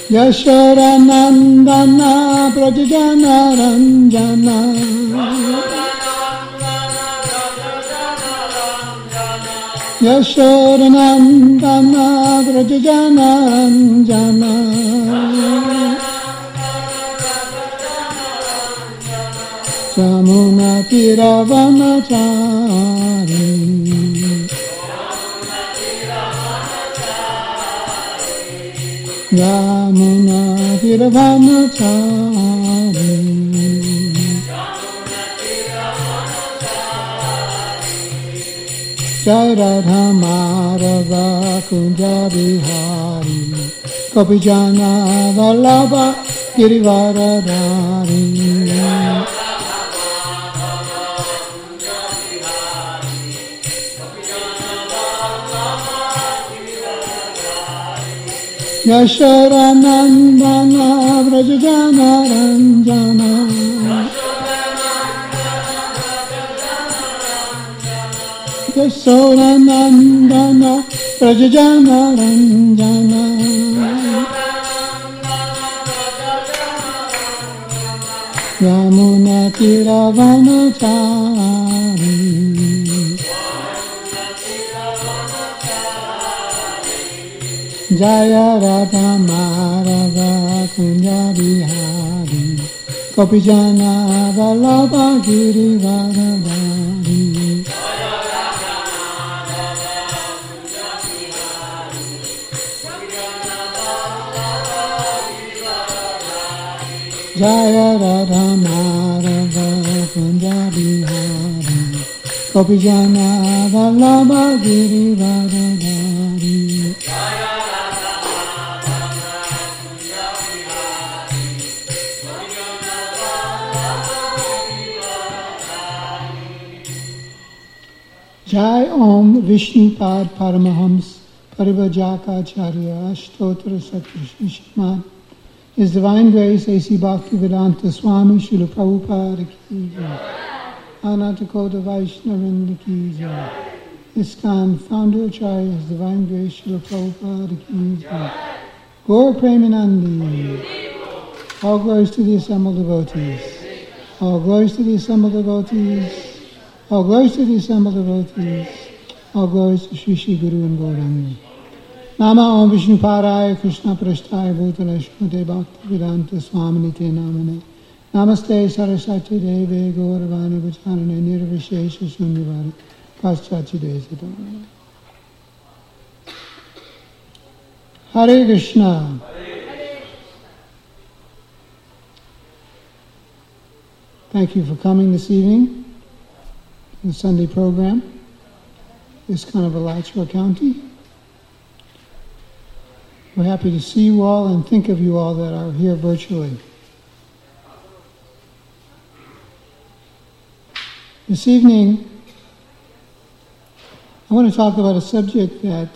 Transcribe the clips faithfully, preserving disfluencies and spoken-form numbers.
Yashodanandana Prajajana Ranjana Yashodanandana Prajajana Ranjana Jamuna Tiravanachari Yamuna Tiravanachari Jai Radha Madhava Kunja Bihari Gopijana Vallabha Girivaradhari Yashodanandana Vrajajana Ranjana Yashodanandana Vrajajana Ranjana Yamuna Tiravanachari Jaya Radha Madhava Kunja Bihari Gopijana Vallabha Girivaradhari Jaya Radha Madhava Kunja Bihari Gopijana Vallabha Girivaradhari Jai Om Vishnupad Paramahams Parivajakacharya Ashtotra Satrishi Shriman His Divine Grace A C Bhaktivedanta Swami Srila Prabhupada Ki Jai Anantakota Vaishnavinda Ki Jai ISKCON Founder Acharya His Divine Grace Srila Prabhupada Ki Jai Gaur Premanandi All glories to the assembled devotees All glories to the assembled devotees All glories to the assembled devotees. All glories to Shri Shri Guru and Gauranga. Nama Om Vishnu Paraya Krishna Prasthaya Bhutale Shrimate Bhaktivedanta Swaminite Namane. Namaste Saraswati Deve Gauravani Vachanane Nirvishesha Sunyavari Paschachi Desadamana. Hare Krishna. Thank you for coming this evening. The Sunday program, ISKCON of Alachua County. We're happy to see you all and think of you all that are here virtually. This evening, I want to talk about a subject that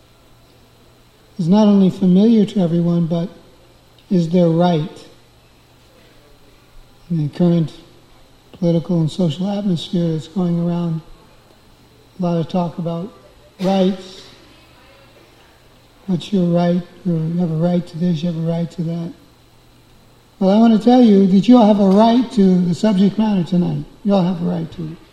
is not only familiar to everyone, but is their right in the current political and social atmosphere that's going around. A lot of talk about rights. What's your right? You have a right to this, you have a right to that. Well, I want to tell you that you all have a right to the subject matter tonight. You all have a right to it.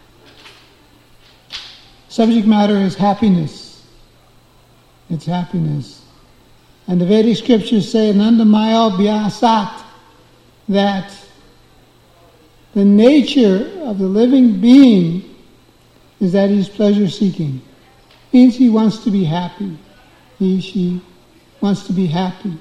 Subject matter is happiness. It's happiness. And the Vedic scriptures say, Nandamaya Vyasat, that the nature of the living being is that he's pleasure-seeking. Means he wants to be happy. He, she wants to be happy.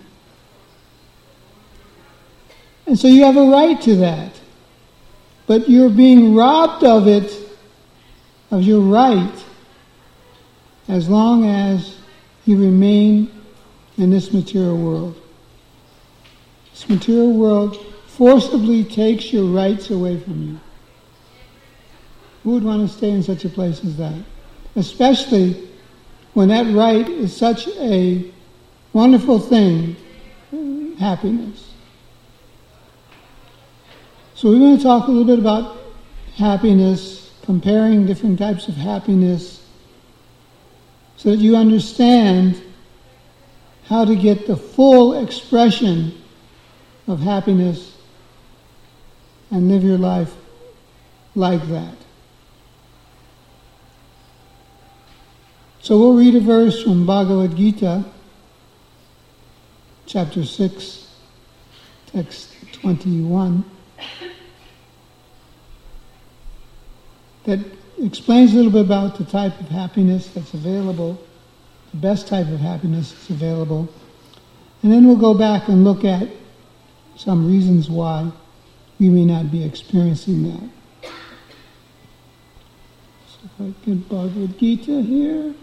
And so you have a right to that. But you're being robbed of it, of your right, as long as you remain in this material world. This material world forcibly takes your rights away from you. Who would want to stay in such a place as that? Especially when that right is such a wonderful thing, happiness. So we're going to talk a little bit about happiness, comparing different types of happiness, so that you understand how to get the full expression of happiness and live your life like that. So we'll read a verse from Bhagavad Gita, chapter six, text twenty-one, that explains a little bit about the type of happiness that's available, the best type of happiness that's available. And then we'll go back and look at some reasons why we may not be experiencing that. So if I get Bhagavad Gita here.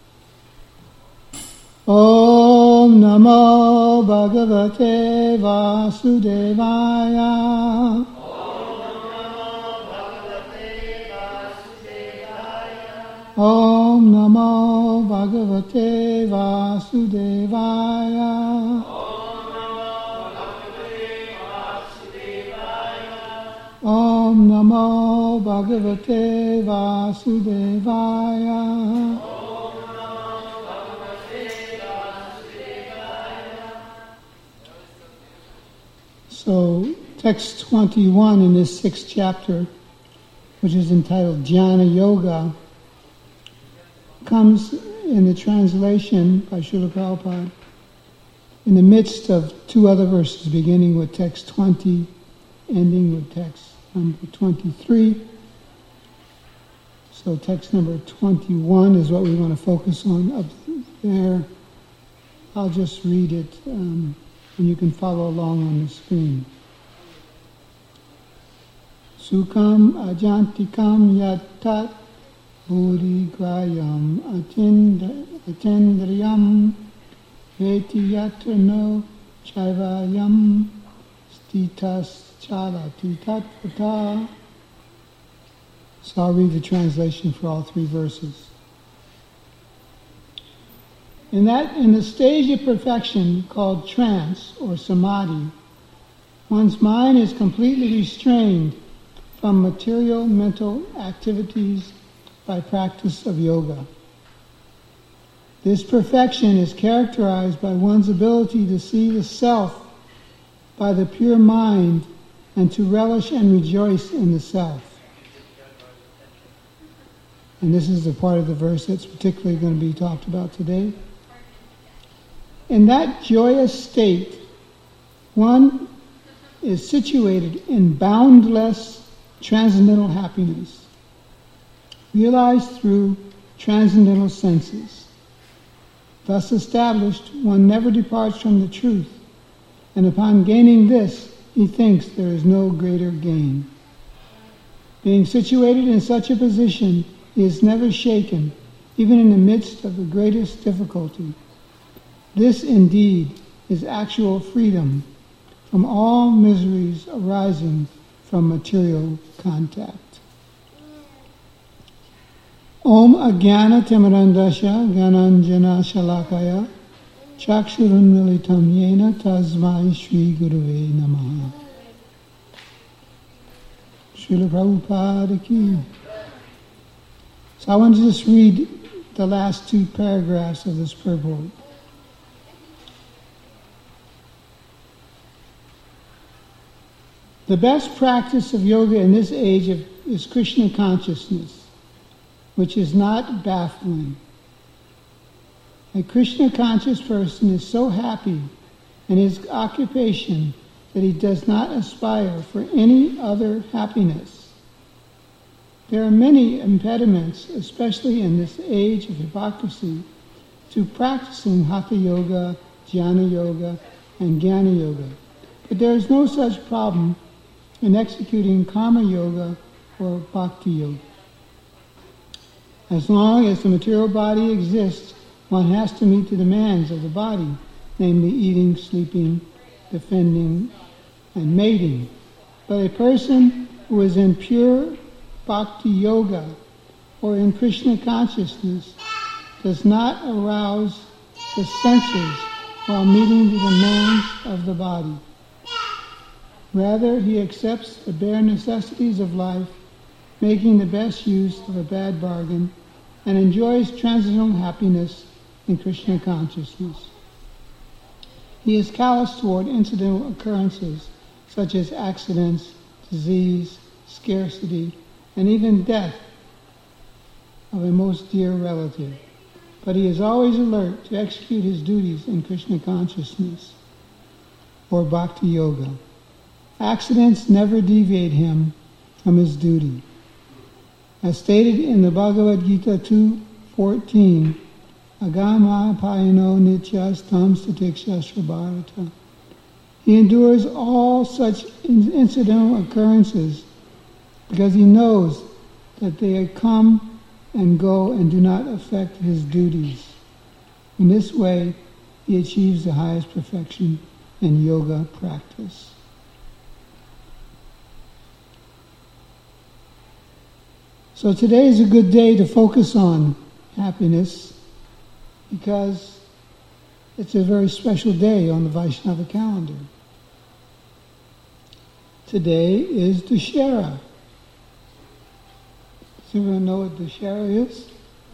Om Namo Bhagavate Vasudevaya. Om Namo Bhagavate Vasudevaya. Om Namo Bhagavate Vasudevaya. So, text twenty-one in this sixth chapter, which is entitled Jnana Yoga, comes in the translation by Srila Prabhupada in the midst of two other verses, beginning with text twenty, ending with text number twenty-three. So text number twenty-one is what we want to focus on up there. I'll just read it, um, and you can follow along on the screen. Sukham ajantikam yattat Bhuri grayam atendriyam veti yatrano chaivayam stitas chalati tatvata. So I'll read the translation for all three verses. In that, in the stage of perfection called trance or samadhi, one's mind is completely restrained from material mental activities by practice of yoga. This perfection is characterized by one's ability to see the self by the pure mind and to relish and rejoice in the self. And this is the part of the verse that's particularly going to be talked about today. In that joyous state, one is situated in boundless transcendental happiness, realized through transcendental senses. Thus established, one never departs from the truth, and upon gaining this, he thinks there is no greater gain. Being situated in such a position, he is never shaken, even in the midst of the greatest difficulty. This, indeed, is actual freedom from all miseries arising from material contact. Om Ajnana Timirandasya Gyananjana Shalakaya Chakshurun Militam Yena Tasmai Shri Guruve Namaha. Srila Prabhupada Ki. So I want to just read the last two paragraphs of this purport. The best practice of yoga in this age of, is Krishna consciousness, which is not baffling. A Krishna conscious person is so happy in his occupation that he does not aspire for any other happiness. There are many impediments, especially in this age of hypocrisy, to practicing Hatha Yoga, Jnana Yoga, and Jnana Yoga. But there is no such problem in executing Karma Yoga or Bhakti Yoga. As long as the material body exists, one has to meet the demands of the body, namely eating, sleeping, defending, and mating. But a person who is in pure Bhakti Yoga or in Krishna consciousness does not arouse the senses while meeting the demands of the body. Rather, he accepts the bare necessities of life, making the best use of a bad bargain, and enjoys transcendental happiness in Krishna consciousness. He is callous toward incidental occurrences such as accidents, disease, scarcity, and even death of a most dear relative. But he is always alert to execute his duties in Krishna consciousness or Bhakti Yoga. Accidents never deviate him from his duty. As stated in the Bhagavad Gita two fourteen, Agama Payano Nityastam Statikshastra Bharata. He endures all such incidental occurrences because he knows that they come and go and do not affect his duties. In this way, he achieves the highest perfection in yoga practice. So today is a good day to focus on happiness because it's a very special day on the Vaishnava calendar. Today is Dussehra. Does everyone know what Dussehra is?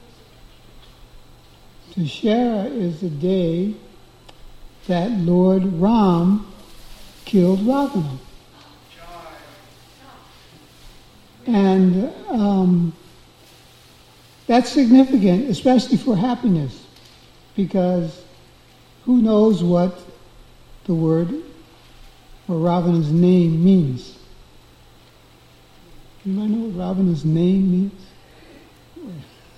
Dussehra is the day that Lord Ram killed Ravana. And um, that's significant, especially for happiness, because who knows what the word or Ravana's name means? Anybody know what Ravana's name means?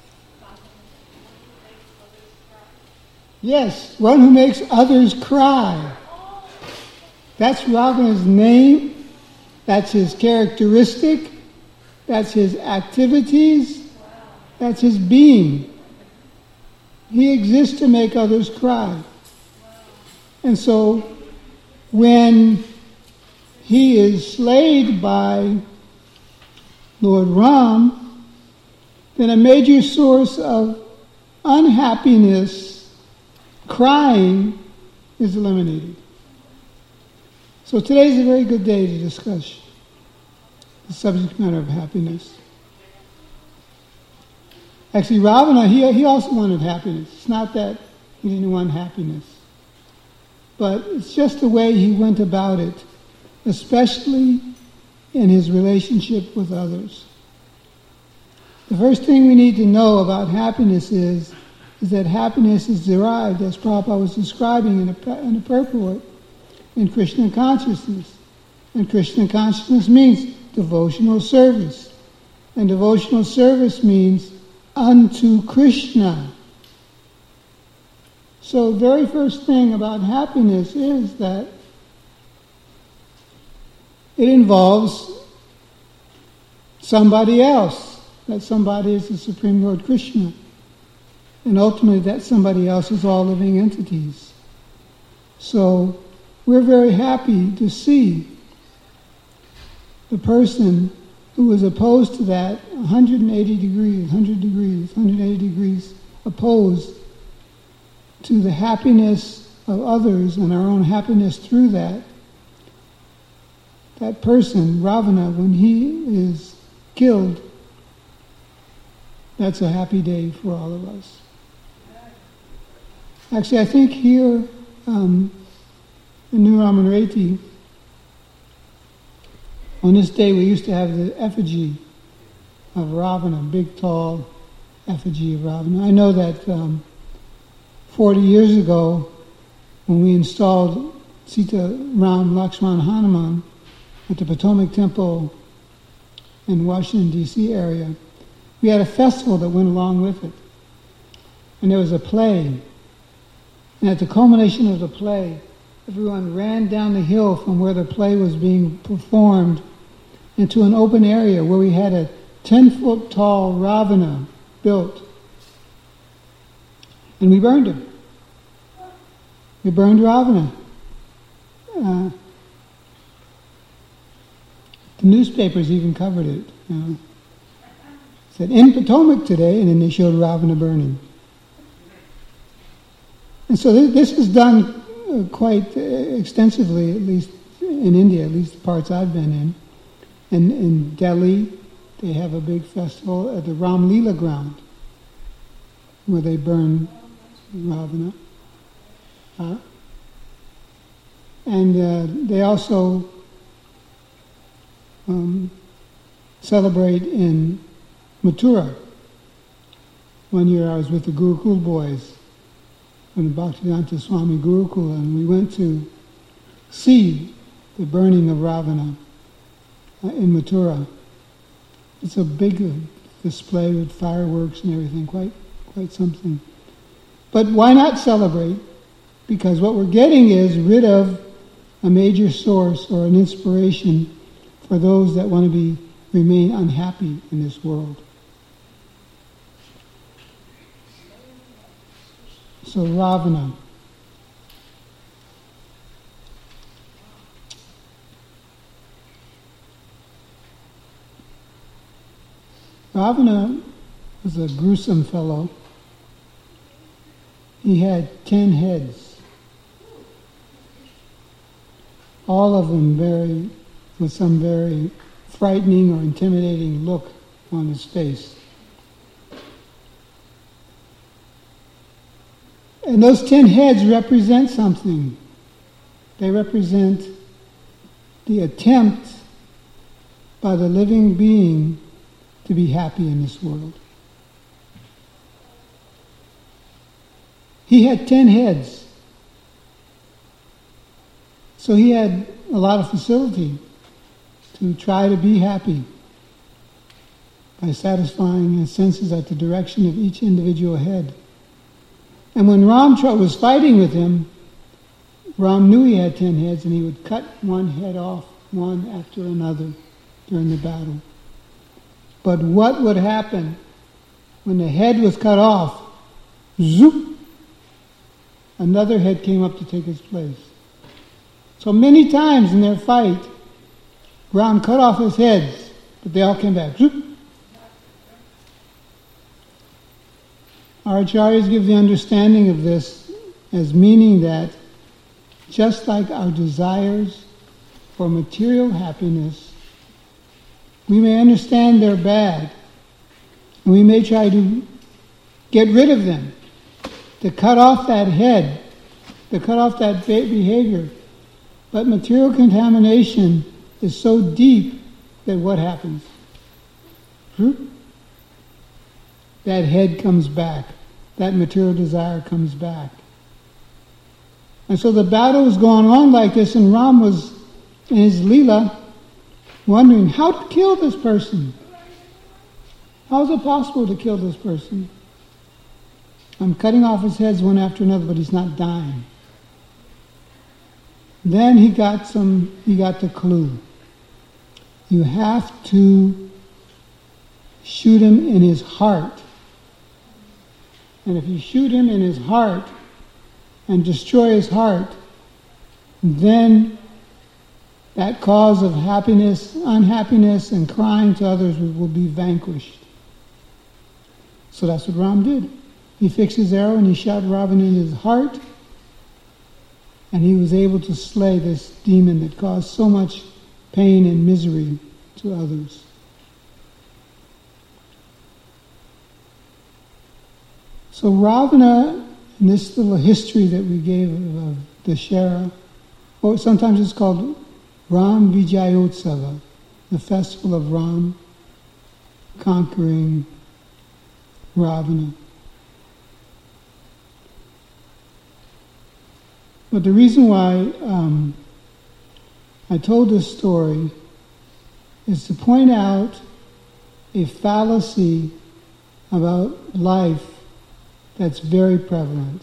Yes, one who makes others cry. That's Ravana's name. That's his characteristic. That's his activities. That's his being. He exists to make others cry. And so when he is slayed by Lord Ram, then a major source of unhappiness, crying, is eliminated. So today is a very good day to discuss the subject matter of happiness. Actually, Ravana, he, he also wanted happiness. It's not that he didn't want happiness. But it's just the way he went about it, especially in his relationship with others. The first thing we need to know about happiness is, is that happiness is derived, as Prabhupada was describing in a, in a purport, in Krishna consciousness. And Krishna consciousness means devotional service. And devotional service means unto Krishna. So the very first thing about happiness is that it involves somebody else. That somebody is the Supreme Lord Krishna. And ultimately that somebody else is all living entities. So we're very happy to see the person who was opposed to that one hundred eighty degrees, one hundred degrees, one hundred eighty degrees opposed to the happiness of others and our own happiness through that. That person, Ravana, when he is killed, that's a happy day for all of us. Actually, I think here um, in New Ramanreti, on this day we used to have the effigy of Ravana, big tall effigy of Ravana. I know that um, forty years ago, when we installed Sita, Ram, Lakshman, Hanuman at the Potomac Temple in Washington, D C area, we had a festival that went along with it. And there was a play. And at the culmination of the play, everyone ran down the hill from where the play was being performed into an open area where we had a ten-foot tall Ravana built. And we burned him. We burned Ravana. Uh, the newspapers even covered it. You know. Said, in Potomac today, and then they showed Ravana burning. And so th- this is done uh, quite uh, extensively, at least in India, at least the parts I've been in. And in Delhi, they have a big festival at the Ram Leela ground, where they burn Ravana. Huh? And uh, they also um, celebrate in Mathura. One year I was with the Gurukul boys from the Bhaktivedanta Swami Gurukul, and we went to see the burning of Ravana uh, in Mathura. It's a big uh, display with fireworks and everything, quite quite something. But why not celebrate? Because what we're getting is rid of a major source or an inspiration for those that want to be remain unhappy in this world. So Ravana. Ravana was a gruesome fellow. He had ten heads, all of them very, with some very frightening or intimidating look on his face. And those ten heads represent something. They represent the attempt by the living being to be happy in this world. He had ten heads. So he had a lot of facility to try to be happy by satisfying his senses at the direction of each individual head. And when Ram was fighting with him, Ram knew he had ten heads, and he would cut one head off, one after another, during the battle. But what would happen when the head was cut off? Zoop! Another head came up to take its place. So many times in their fight, Ram cut off his heads, but they all came back. Zoop! Our acharyas give the understanding of this as meaning that just like our desires for material happiness, we may understand they're bad, and we may try to get rid of them, to cut off that head, to cut off that behavior. But material contamination is so deep that what happens? That head comes back. That material desire comes back. And so the battle was going on like this, and Ram was, in his Leela, wondering how to kill this person. How is it possible to kill this person? I'm cutting off his heads one after another, but he's not dying. Then he got some, he got the clue. You have to shoot him in his heart. And if you shoot him in his heart and destroy his heart, then that cause of happiness, unhappiness, and crying to others will be vanquished. So that's what Ram did. He fixed his arrow and he shot Ravana in his heart, and he was able to slay this demon that caused so much pain and misery to others. So Ravana, in this little history that we gave of Dashera, or sometimes it's called Ram Vijayotsava, the festival of Ram conquering Ravana. But the reason why um, I told this story is to point out a fallacy about life that's very prevalent.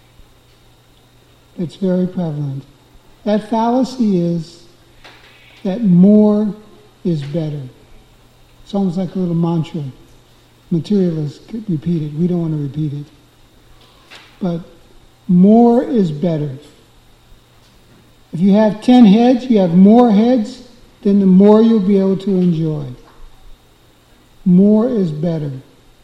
It's very prevalent. That fallacy is that more is better. It's almost like a little mantra. Materialists could repeat it. We don't want to repeat it. But more is better. If you have ten heads, you have more heads, then the more you'll be able to enjoy. More is better.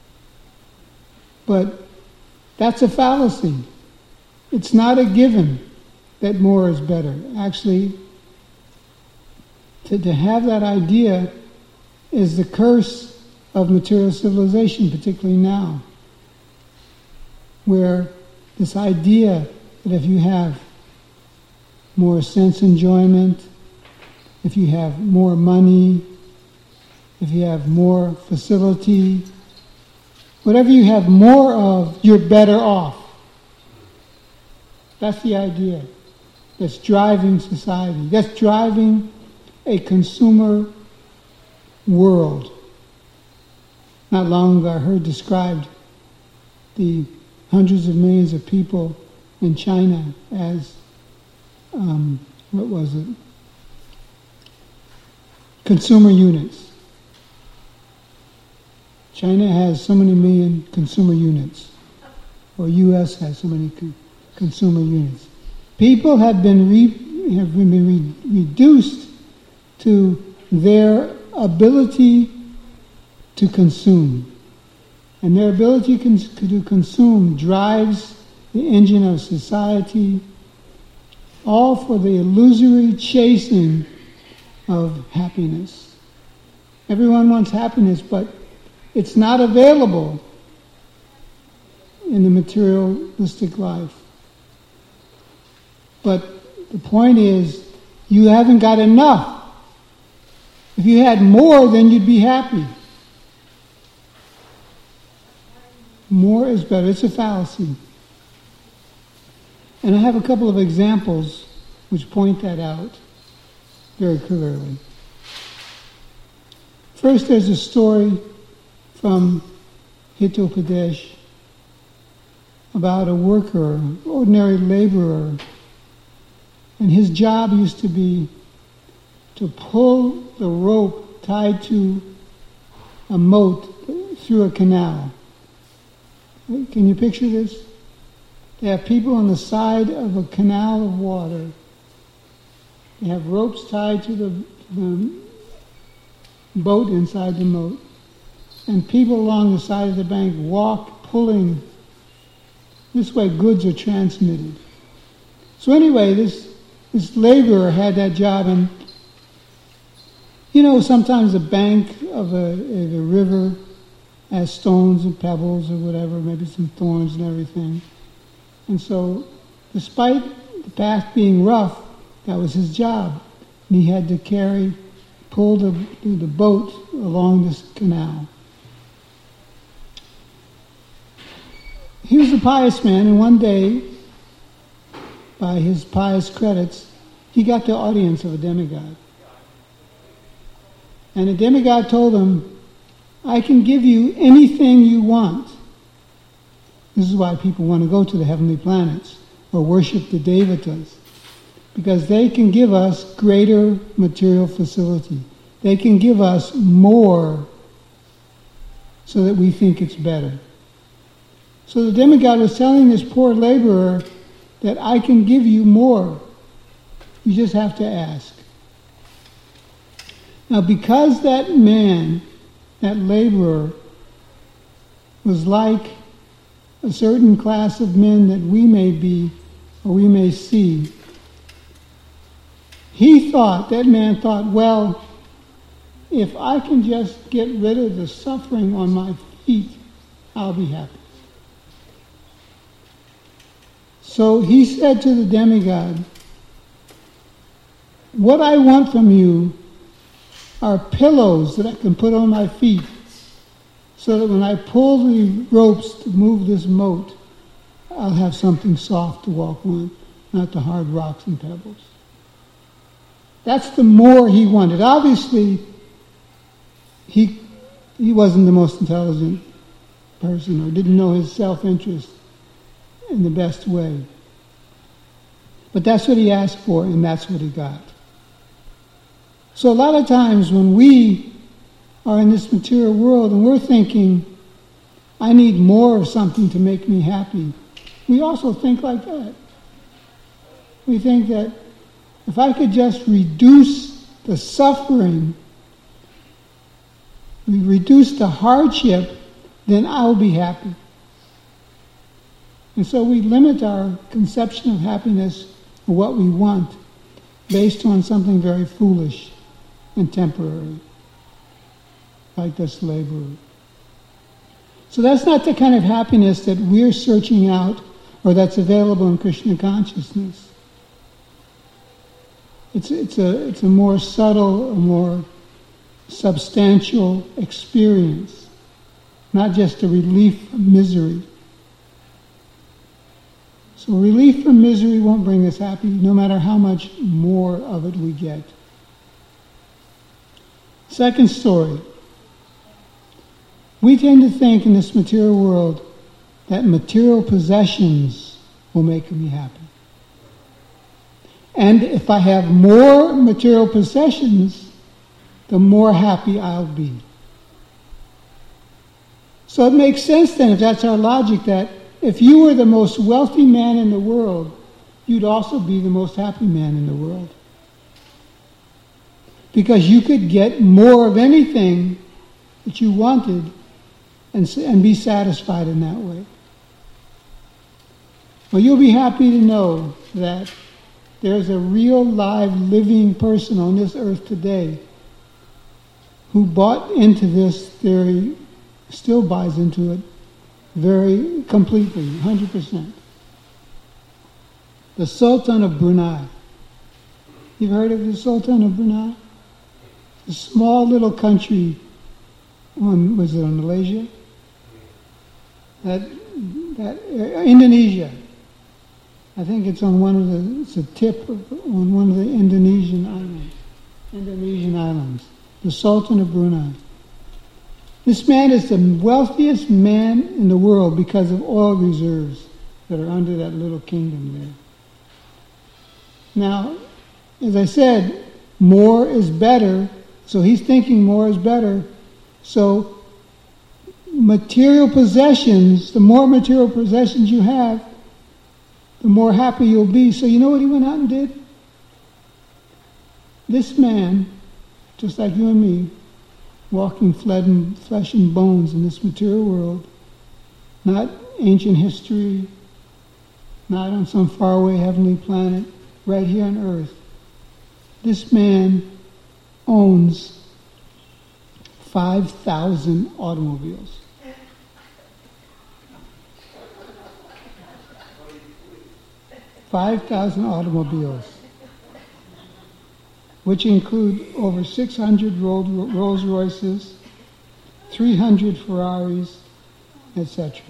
But that's a fallacy. It's not a given that more is better. Actually, to, to have that idea is the curse of material civilization, particularly now, where this idea that if you have more sense enjoyment, if you have more money, if you have more facility, whatever you have more of, you're better off. That's the idea that's driving society. That's driving a consumer world. Not long ago I heard described the hundreds of millions of people in China as, um, what was it? Consumer units. China has so many million consumer units, or U S has so many con- consumer units. People have been re- have been re- reduced to their ability to consume, and their ability con- to consume drives the engine of society, all for the illusory chasing of happiness. Everyone wants happiness, but it's not available in the materialistic life. But the point is, you haven't got enough. If you had more, then you'd be happy. More is better. It's a fallacy. And I have a couple of examples which point that out very clearly. First, there's a story from Hitopadesh about a worker, ordinary laborer, and his job used to be to pull the rope tied to a moat through a canal. Can you picture this? They have people on the side of a canal of water. They have ropes tied to the, the boat inside the moat. And people along the side of the bank walk, pulling. This way goods are transmitted. So anyway, this, this laborer had that job, and you know, sometimes the bank of a, of a river has stones and pebbles or whatever, maybe some thorns and everything. And so, despite the path being rough, that was his job. And he had to carry, pull the, the boat along this canal. He was a pious man, and one day, by his pious credits, he got the audience of a demigod. And the demigod told him, I can give you anything you want. This is why people want to go to the heavenly planets or worship the devatas, because they can give us greater material facility. They can give us more so that we think it's better. So the demigod was telling this poor laborer that I can give you more. You just have to ask. Now, because that man, that laborer, was like a certain class of men that we may be or we may see, he thought, that man thought, well, if I can just get rid of the suffering on my feet, I'll be happy. So he said to the demigod, what I want from you are pillows that I can put on my feet so that when I pull the ropes to move this moat, I'll have something soft to walk on, not the hard rocks and pebbles. That's the more he wanted. Obviously, he he wasn't the most intelligent person or didn't know his self-interest in the best way. But that's what he asked for, and that's what he got. So a lot of times when we are in this material world and we're thinking, I need more of something to make me happy, we also think like that. We think that if I could just reduce the suffering, reduce the hardship, then I'll be happy. And so we limit our conception of happiness or what we want based on something very foolish and temporary, like this laborer. So that's not the kind of happiness that we're searching out or that's available in Krishna consciousness. It's, it's, a, it's a more subtle, a more substantial experience, not just a relief from misery. So relief from misery won't bring us happy, no matter how much more of it we get. Second story. We tend to think in this material world that material possessions will make me happy. And if I have more material possessions, the more happy I'll be. So it makes sense then, if that's our logic, that if you were the most wealthy man in the world, you'd also be the most happy man in the world. Because you could get more of anything that you wanted and, and be satisfied in that way. Well, you'll be happy to know that there's a real, live, living person on this earth today who bought into this theory, still buys into it very completely, one hundred percent. The Sultan of Brunei. You've heard of the Sultan of Brunei? A small little country on, was it on Malaysia? That, that, uh, Indonesia. I think it's on one of the, it's a tip of, on one of the Indonesian islands. Indonesian islands. The Sultan of Brunei. This man is the wealthiest man in the world because of oil reserves that are under that little kingdom there. Now, as I said, more is better, so he's thinking more is better. So, material possessions, the more material possessions you have, the more happy you'll be. So you know what he went out and did? This man, just like you and me, walking flesh and bones in this material world, not ancient history, not on some faraway heavenly planet, right here on earth. This man owns five thousand automobiles. five thousand automobiles, which include over six hundred Rolls Royces, three hundred Ferraris, et cetera.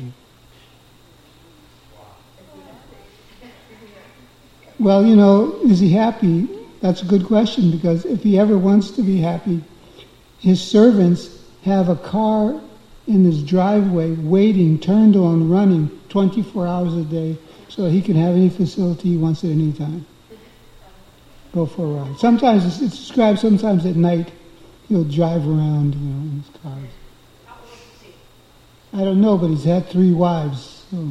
Well, you know, is he happy? That's a good question, because if he ever wants to be happy, his servants have a car in his driveway waiting, turned on, running twenty-four hours a day, so he can have any facility he wants at any time. Go for a ride. Sometimes it's, it's described, sometimes at night he'll drive around, you know, in his cars. I don't know, but he's had three wives. So.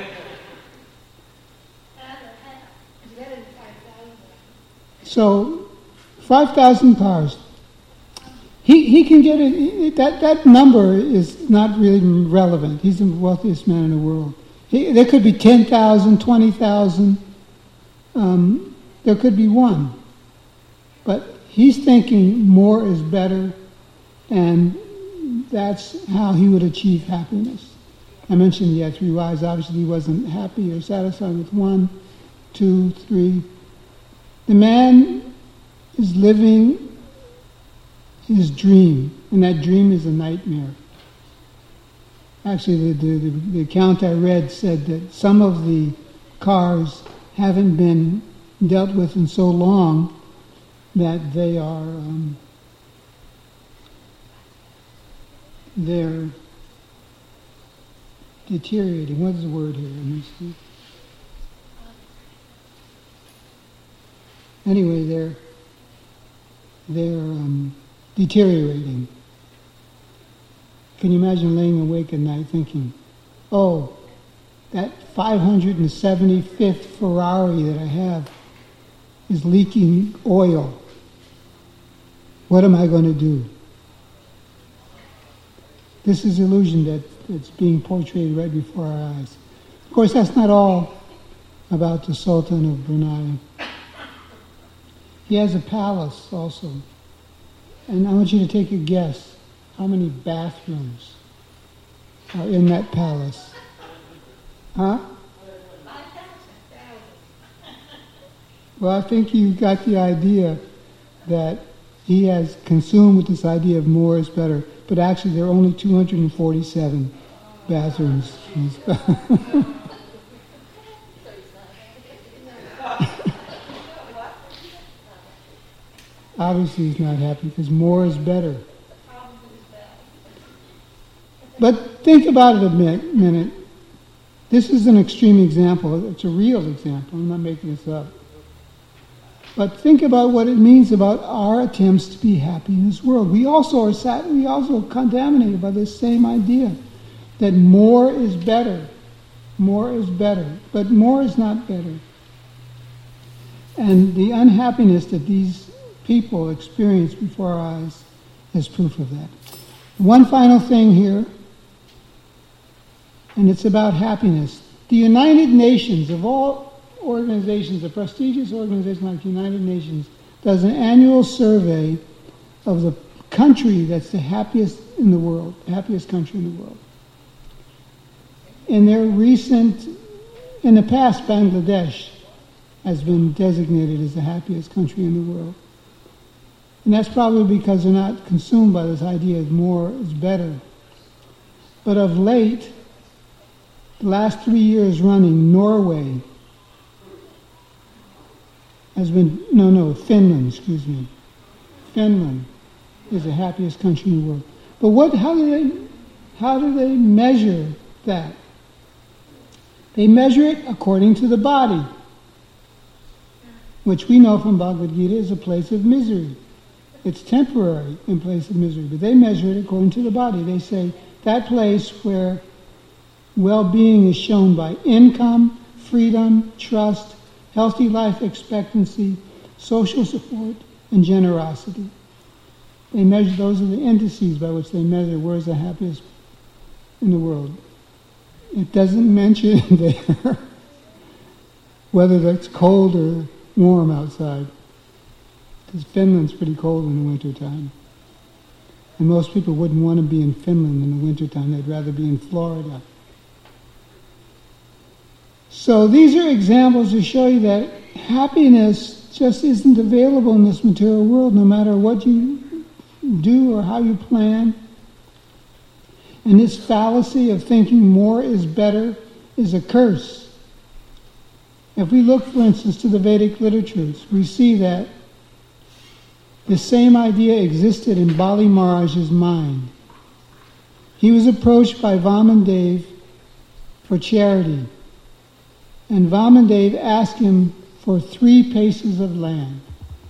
So, five thousand cars. He he can get it. That that number is not really relevant. He's the wealthiest man in the world. He, there could be ten thousand, twenty thousand. Um, there could be one. But he's thinking more is better, and that's how he would achieve happiness. I mentioned he had three wives. Obviously, he wasn't happy or satisfied with one, two, three. The man is living his dream, and that dream is a nightmare. Actually, the, the, the account I read said that some of the cars haven't been dealt with in so long that they are um, they're deteriorating. What is the word here? Let me see. Anyway, they're they're um, deteriorating. Can you imagine laying awake at night thinking, oh, that five hundred seventy-fifth Ferrari that I have is leaking oil. What am I going to do? This is illusion that, that's being portrayed right before our eyes. Of course, that's not all about the Sultan of Brunei. He has a palace also. And I want you to take a guess how many bathrooms are in that palace. Huh? Well, I think you got the idea that he has consumed with this idea of more is better, but actually there are only two hundred forty-seven bathrooms. Obviously he's not happy because more is better. But think about it a minute. This is an extreme example. It's a real example. I'm not making this up. But think about what it means about our attempts to be happy in this world. We also are sat, we also are contaminated by this same idea that more is better. More is better. But more is not better. And the unhappiness that these people experience before our eyes is proof of that. One final thing here, and it's about happiness. The United Nations, of all organizations, a prestigious organization like the United Nations, does an annual survey of the country that's the happiest in the world, the happiest country in the world. In their recent, in the past, Bangladesh has been designated as the happiest country in the world. And that's probably because they're not consumed by this idea of more is better. But of late, the last three years running, Norway has been, no, no, Finland, excuse me. Finland is the happiest country in the world. But what, how do they, how do they measure that? They measure it according to the body, which we know from Bhagavad Gita is a place of misery. It's temporary in place of misery, but they measure it according to the body. They say that place where well-being is shown by income, freedom, trust, healthy life expectancy, social support, and generosity. They measure, those are the indices by which they measure where's the happiest in the world. It doesn't mention there whether it's cold or warm outside, because Finland's pretty cold in the wintertime. And most people wouldn't want to be in Finland in the wintertime. They'd rather be in Florida. So these are examples to show you that happiness just isn't available in this material world, no matter what you do or how you plan. And this fallacy of thinking more is better is a curse. If we look, for instance, to the Vedic literatures, we see that the same idea existed in Bali Maharaj's mind. He was approached by Vamandev for charity. And Vamandev asked him for three paces of land.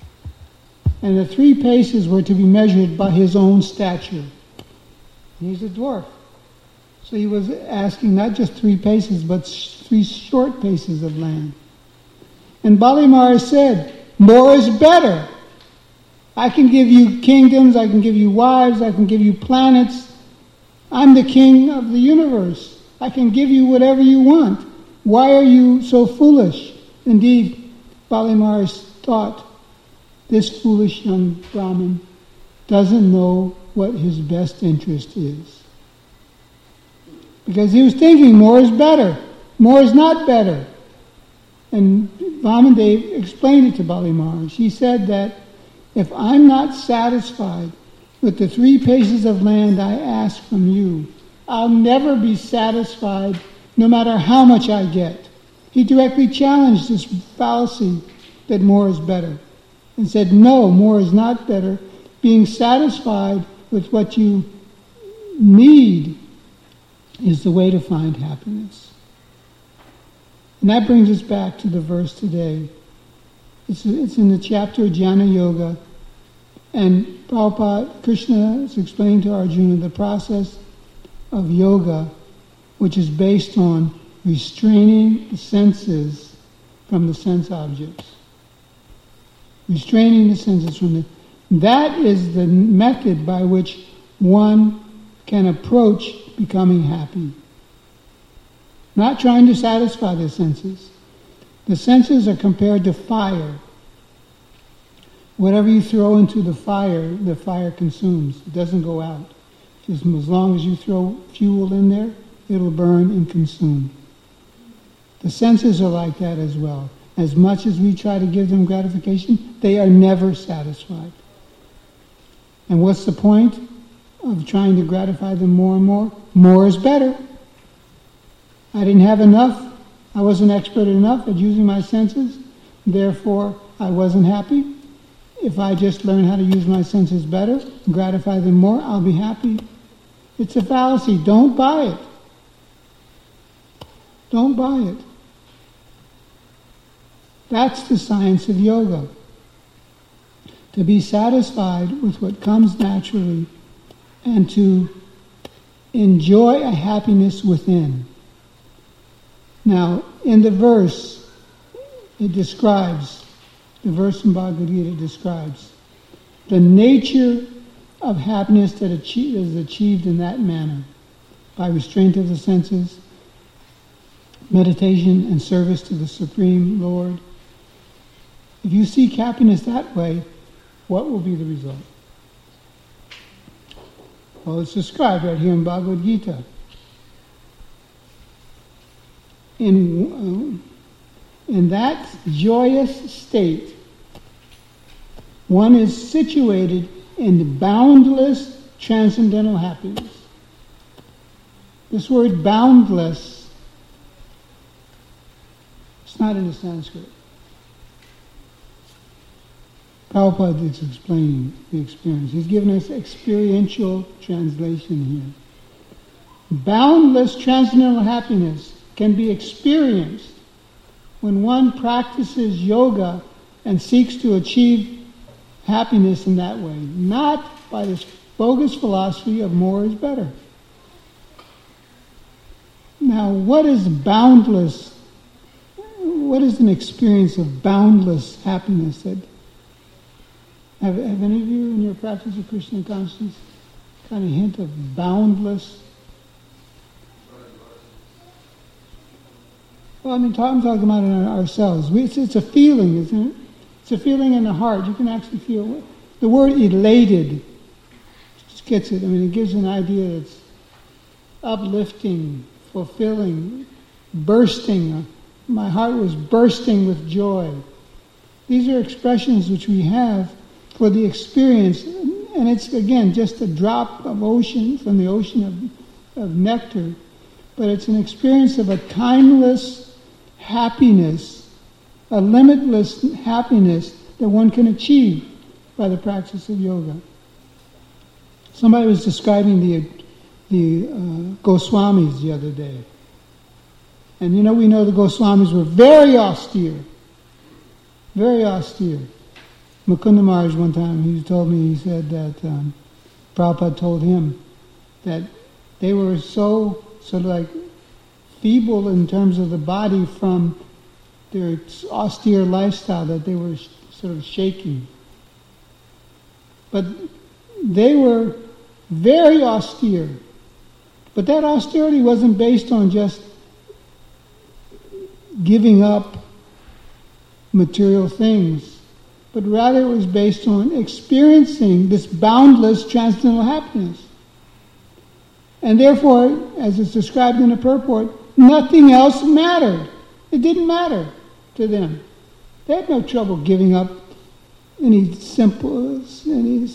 And the three paces were to be measured by his own stature. He's a dwarf. So he was asking not just three paces, but three short paces of land. And Bali Maharaj said, more is better. I can give you kingdoms, I can give you wives, I can give you planets. I'm the king of the universe. I can give you whatever you want. Why are you so foolish? Indeed, Bali Maharaj thought this foolish young Brahmin doesn't know what his best interest is. Because he was thinking more is better. More is not better. And Vamandev explained it to Bali Maharaj. He said that if I'm not satisfied with the three paces of land I ask from you, I'll never be satisfied no matter how much I get. He directly challenged this fallacy that more is better and said, no, more is not better. Being satisfied with what you need is the way to find happiness. And that brings us back to the verse today. It's, it's in the chapter Jnana Yoga, and Prabhupada, Krishna is explaining to Arjuna the process of yoga, which is based on restraining the senses from the sense objects. Restraining the senses from the... That is the method by which one can approach becoming happy. Not trying to satisfy the senses. The senses are compared to fire. Whatever you throw into the fire, the fire consumes. It doesn't go out. Just as long as you throw fuel in there, it'll burn and consume. The senses are like that as well. As much as we try to give them gratification, they are never satisfied. And what's the point of trying to gratify them more and more? More is better. I didn't have enough. I wasn't expert enough at using my senses. Therefore, I wasn't happy. If I just learn how to use my senses better, gratify them more, I'll be happy. It's a fallacy. Don't buy it. Don't buy it. That's the science of yoga. To be satisfied with what comes naturally and to enjoy a happiness within. Now, in the verse, it describes, the verse in Bhagavad Gita describes the nature of happiness that is achieved in that manner, by restraint of the senses, meditation and service to the Supreme Lord. If you seek happiness that way, what will be the result? Well, it's described right here in Bhagavad Gita. In, uh, in that joyous state, one is situated in boundless transcendental happiness. This word boundless, it's not in the Sanskrit. Prabhupada is explaining the experience. He's given us experiential translation here. Boundless transcendental happiness can be experienced when one practices yoga and seeks to achieve happiness in that way, not by this bogus philosophy of more is better. Now, what is boundless? What is an experience of boundless happiness? That have, have any of you in your practice of Krishna consciousness kind of hint of boundless? Well, I mean, I'm talking about it ourselves. We, it's, it's a feeling, isn't it? It's a feeling in the heart. You can actually feel it. The word elated just gets it. I mean, it gives an idea that's uplifting, fulfilling, bursting. My heart was bursting with joy. These are expressions which we have for the experience. And it's, again, just a drop of ocean from the ocean of, of nectar. But it's an experience of a timeless happiness, a limitless happiness that one can achieve by the practice of yoga. Somebody was describing the the uh, Goswamis the other day. And you know, we know the Goswamis were very austere. Very austere. Mukunda Maharaj one time, he told me, he said that um, Prabhupada told him that they were so sort of like feeble in terms of the body from their austere lifestyle that they were sh- sort of shaking. But they were very austere. But that austerity wasn't based on just giving up material things, but rather it was based on experiencing this boundless transcendental happiness. And therefore, as it's described in the purport, nothing else mattered. It didn't matter to them. They had no trouble giving up any simple, any,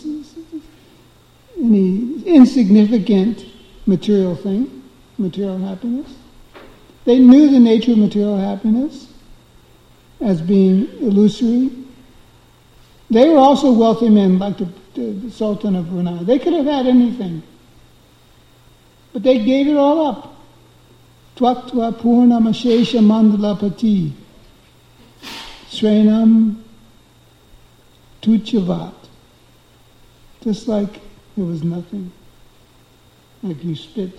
any insignificant material thing, material happiness. They knew the nature of material happiness as being illusory. They were also wealthy men, like the, the, the Sultan of Brunei. They could have had anything. But they gave it all up. Tvaktva purnamashesha mandalapati srenam tuchavat. Just like there was nothing. Like you spit.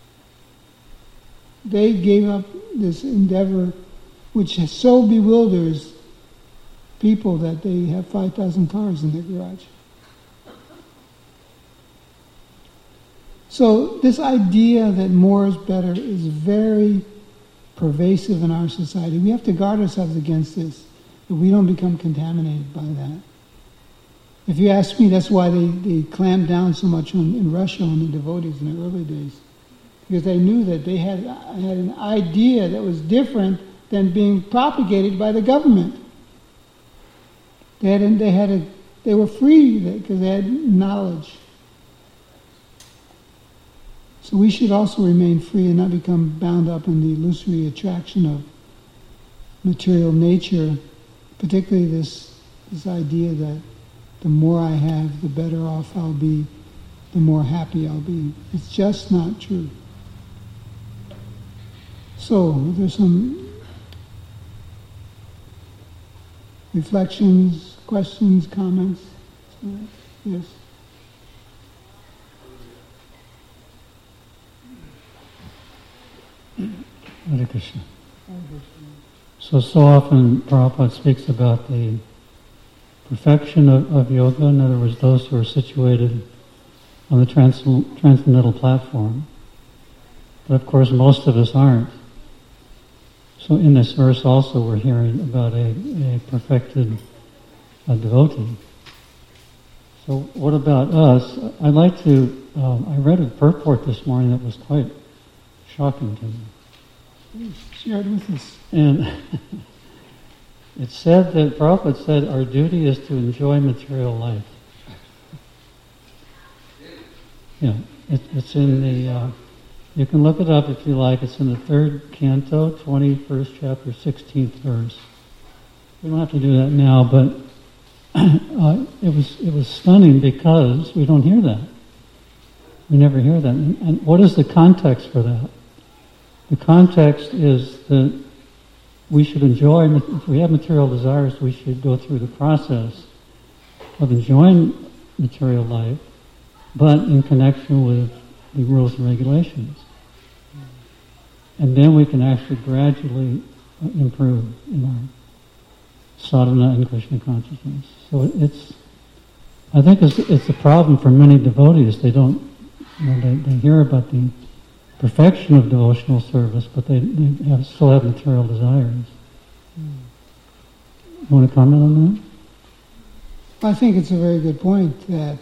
They gave up this endeavor which so bewilders people that they have five thousand cars in their garage. So this idea that more is better is very pervasive in our society. We have to guard ourselves against this, that we don't become contaminated by that. If you ask me, that's why they, they clamped down so much on, in Russia on the devotees in the early days. Because they knew that they had, had an idea that was different than being propagated by the government. They had, they had a, they were free because they had knowledge. So we should also remain free and not become bound up in the illusory attraction of material nature, particularly this this idea that the more I have, the better off I'll be, the more happy I'll be. It's just not true. So there's some reflections, questions, comments. Yes. Hare Krishna. So, so often Prabhupada speaks about the perfection of, of yoga, in other words, those who are situated on the trans- transcendental platform. But of course, most of us aren't. So in this verse also we're hearing about a, a perfected a devotee. So what about us? I'd like to, um, I read a purport this morning that was quite shocking to me. Please share it with us. And it said that Prabhupada said our duty is to enjoy material life. Yeah, it, it's in the, uh, you can look it up if you like, it's in the third canto, twenty-first chapter, sixteenth verse. We don't have to do that now, but uh, it was it was stunning because we don't hear that. We never hear that. And, and what is the context for that? The context is that we should enjoy, if we have material desires, we should go through the process of enjoying material life, but in connection with the rules and regulations. And then we can actually gradually improve in our sadhana and Krishna consciousness. So it's, I think it's, it's a problem for many devotees. They don't, you know, they, they hear about the perfection of devotional service, but they, they have, still have material desires. Mm. You want to comment on that? I think it's a very good point that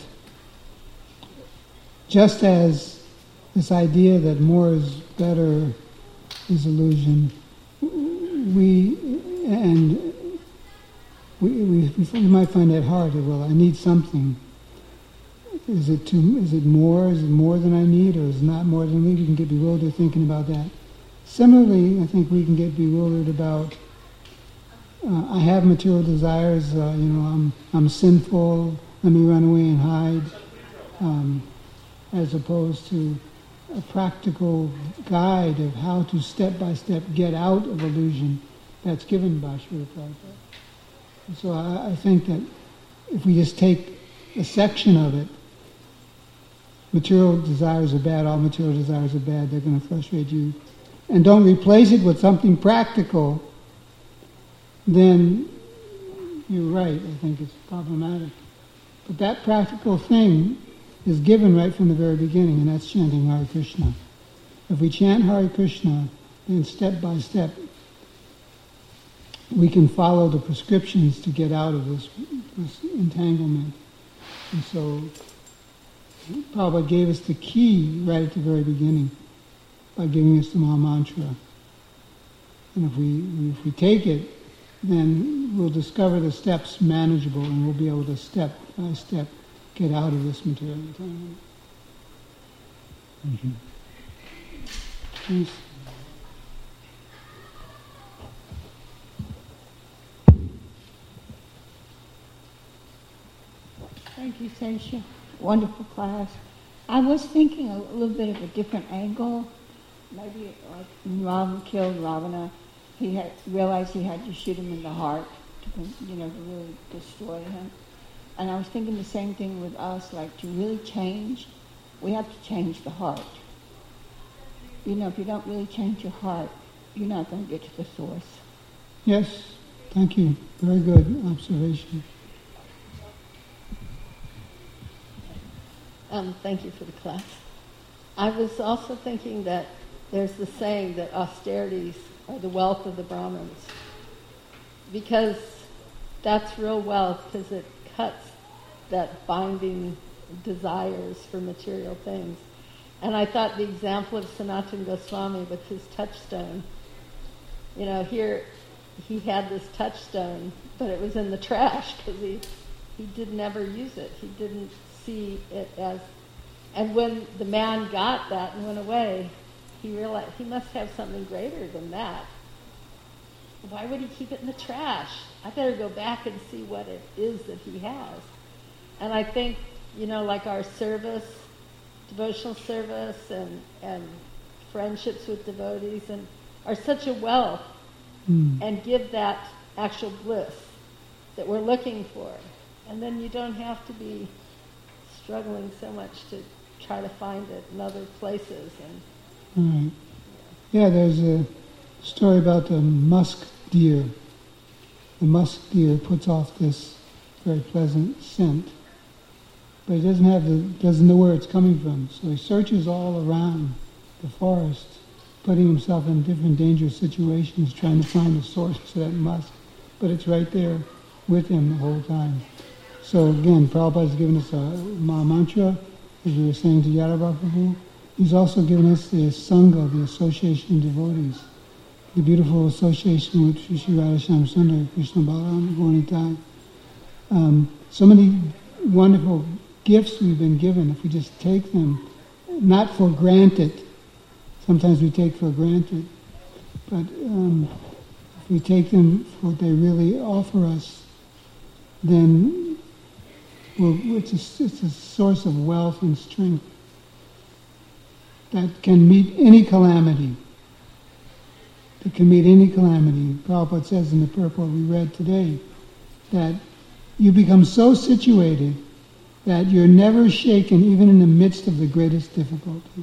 just as this idea that more is better is illusion, we and we, we, we might find that hard. Well, I need something. Is it too? Is it more? Is it more than I need, or is it not more than I need? We can get bewildered thinking about that. Similarly, I think we can get bewildered about. Uh, I have material desires. Uh, you know, I'm I'm sinful. Let me run away and hide. Um, as opposed to a practical guide of how to step by step get out of illusion that's given by Srila Prabhupada. So I, I think that if we just take a section of it, material desires are bad, all material desires are bad, they're going to frustrate you, and don't replace it with something practical, then you're right, I think it's problematic. But that practical thing is given right from the very beginning, and that's chanting Hare Krishna. If we chant Hare Krishna, then step by step, we can follow the prescriptions to get out of this, this entanglement. And so, Prabhupada gave us the key right at the very beginning by giving us the Maha Mantra. And if we if we take it, then we'll discover the steps manageable, and we'll be able to step by step get out of this material entanglement. Mm-hmm. Please. Thank you, Sesha. Wonderful class. I was thinking a little bit of a different angle. Maybe like when Ram killed Ravana, he had realized he had to shoot him in the heart to, you know, to really destroy him. And I was thinking the same thing with us, like to really change, we have to change the heart. You know, if you don't really change your heart, you're not going to get to the source. Yes, thank you. Very good observation. Um, thank you for the class. I was also thinking that there's the saying that austerities are the wealth of the Brahmins, because that's real wealth, because it cuts that binding desires for material things. And I thought the example of Sanatana Goswami with his touchstone You know, here he had this touchstone, but it was in the trash because he, he did never use it. He didn't see it as... And when the man got that and went away, he realized he must have something greater than that. Why would he keep it in the trash? I better go back and see what it is that he has. And I think, you know, like our service, devotional service and, and friendships with devotees and are such a wealth mm. and give that actual bliss that we're looking for. And then you don't have to be struggling so much to try to find it in other places. And right. Yeah, there's a story about the musk deer. The musk deer puts off this very pleasant scent, but he doesn't have the doesn't know where it's coming from. So he searches all around the forest, putting himself in different dangerous situations, trying to find the source of that musk. But it's right there with him the whole time. So again, Prabhupada's given us a Maha Mantra, as we were saying to Yadava Prabhu. He's also given us the Sangha, the Association of Devotees, the beautiful association with Sri Sri Radhashyam Sundar, Krishna Balaram, Gauranitai. Um, so many wonderful gifts we've been given if we just take them, not for granted. Sometimes we take for granted, but um, if we take them for what they really offer us, then well, it's, a, it's a source of wealth and strength that can meet any calamity. That can meet any calamity. Prabhupada says in the purport we read today that you become so situated that you're never shaken even in the midst of the greatest difficulty.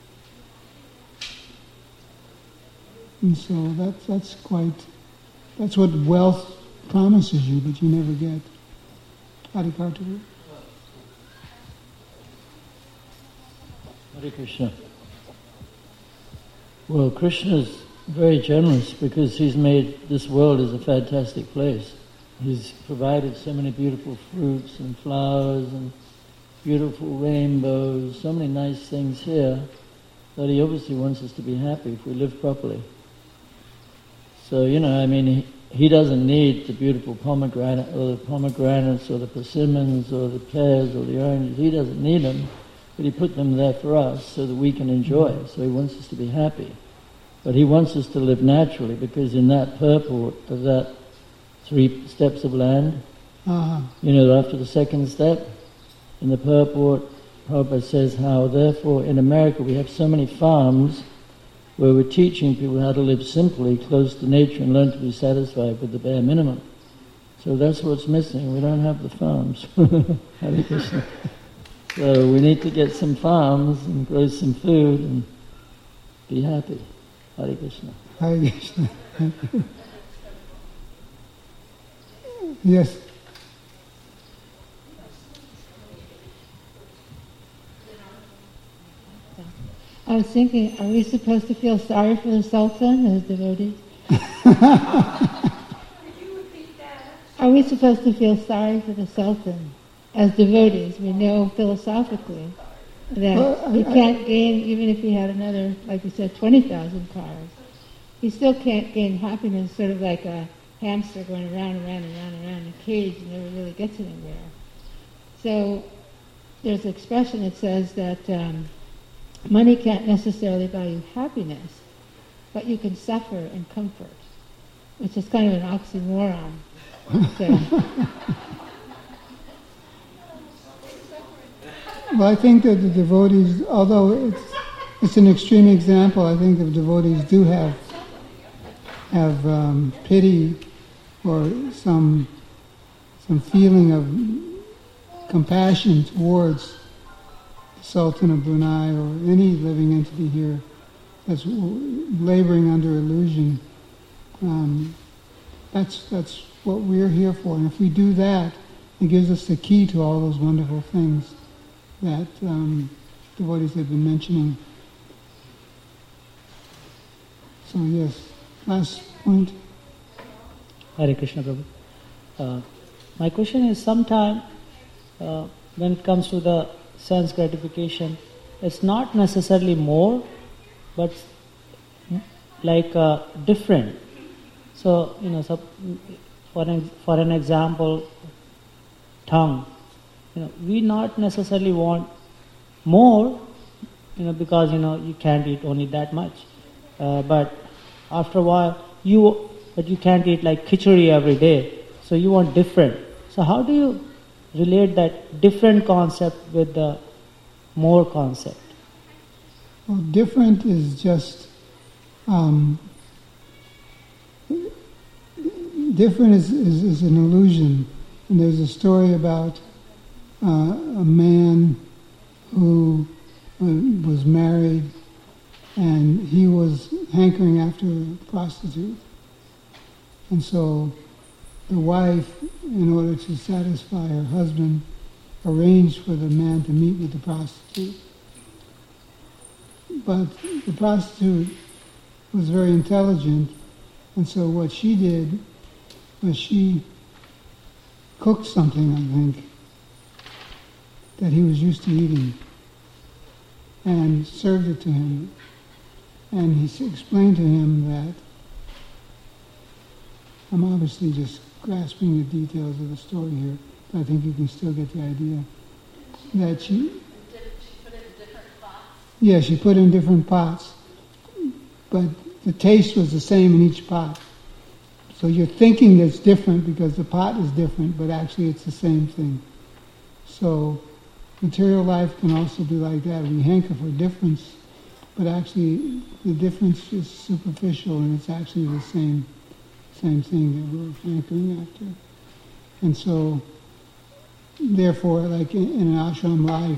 And so that's, that's quite, that's what wealth promises you, but you never get. Harikarturu. Hare Krishna. Well, Krishna's very generous because he's made this world as a fantastic place. He's provided so many beautiful fruits and flowers and beautiful rainbows, so many nice things here that he obviously wants us to be happy if we live properly. So, you know, I mean, he, he doesn't need the beautiful pomegranate or the pomegranates or the persimmons or the pears or the oranges. He doesn't need them, but he put them there for us so that we can enjoy. So he wants us to be happy. But he wants us to live naturally because in that purport of that three steps of land, uh-huh. you know, after the second step, in the purport, Prabhupada says how, therefore, in America we have so many farms where we're teaching people how to live simply, close to nature, and learn to be satisfied with the bare minimum. So that's what's missing. We don't have the farms. Hare Krishna. So we need to get some farms and grow some food and be happy. Hare Krishna. Hare Krishna. Yes. I was thinking, are we supposed to feel sorry for the Sultan as devotees? Are we supposed to feel sorry for the Sultan as devotees? We know philosophically that well, he can't I, gain, even if he had another, like you said, twenty thousand cars. He still can't gain happiness, sort of like a hamster going around and around and around and around in a cage and never really gets anywhere. So there's an expression that says that um, money can't necessarily buy you happiness, but you can suffer in comfort, which is kind of an oxymoron. So. Well, I think that the devotees, although it's it's an extreme example, I think the devotees do have have um, pity or some some feeling of compassion towards the Sultan of Brunei or any living entity here that's laboring under illusion. Um, that's that's what we're here for, and if we do that, it gives us the key to all those wonderful things that um, devotees have been mentioning. So yes, last point. Hare Krishna Prabhu. Uh, my question is, sometime uh, when it comes to the sense gratification, it's not necessarily more, but like uh, different So, you know, so for an, for an example, tongue. You know, we not necessarily want more, you know, because, you know, you can't eat only that much. Uh, but after a while, you, but you can't eat like khichdi every day. So you want different. So how do you relate that different concept with the more concept? Well, different is just, um, different is, is, is an illusion. And there's a story about uh, a man who uh, was married and he was hankering after a prostitute. And so the wife, in order to satisfy her husband, arranged for the man to meet with the prostitute. But the prostitute was very intelligent, and so what she did was she cooked something, I think, that he was used to eating, and served it to him. And he explained to him that, I'm obviously just grasping the details of the story here, but I think you can still get the idea, that she... Did she put it in different pots? Yeah, she put it in different pots, but the taste was the same in each pot. So you're thinking that it's different because the pot is different, but actually it's the same thing. So material life can also be like that. We hanker for difference, but actually the difference is superficial and it's actually the same same thing that we're hankering after. And so, therefore, like in, in an ashram life,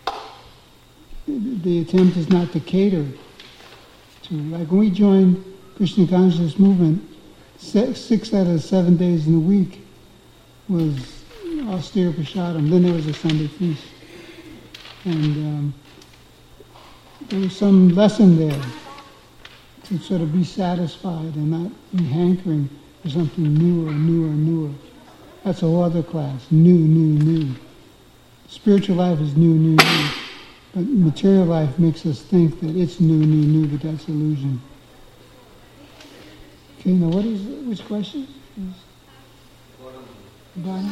the attempt is not to cater to, like when we joined Krishna Consciousness Movement, six, six out of seven days in the week was austere prasadam. Then there was a Sunday feast. And um, there was some lesson there to sort of be satisfied and not be hankering for something newer, newer, newer. That's a whole other class. New, new, new. Spiritual life is new, new, new. But material life makes us think that it's new, new, new, but that's illusion. Okay, now what is, which question? Bottom.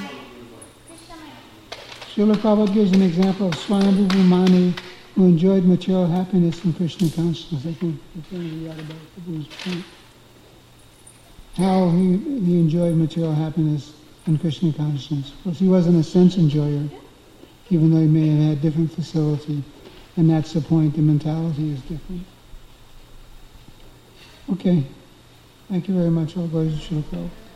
Srila Prabhupada gives an example of Swayambhuva Mani who enjoyed material happiness in Krishna consciousness. I think the thing we got about Prabhu's point. How he, he enjoyed material happiness in Krishna consciousness. Of course, he wasn't a sense enjoyer, even though he may have had different facility. And that's the point, the mentality is different. Okay. Thank you very much. All glories to Srila Prabhupada.